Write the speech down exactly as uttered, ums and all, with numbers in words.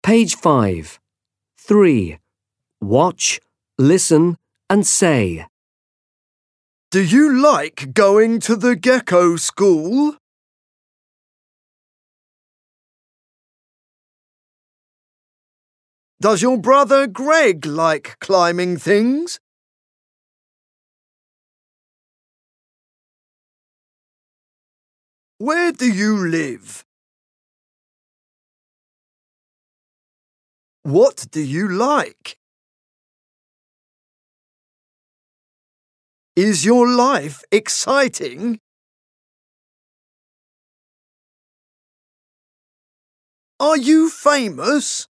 Page five. three. Watch, listen and say. Do you like going to the gecko school? Does your brother Greg like climbing things? Where do you live? What do you like? Is your life exciting? Are you famous?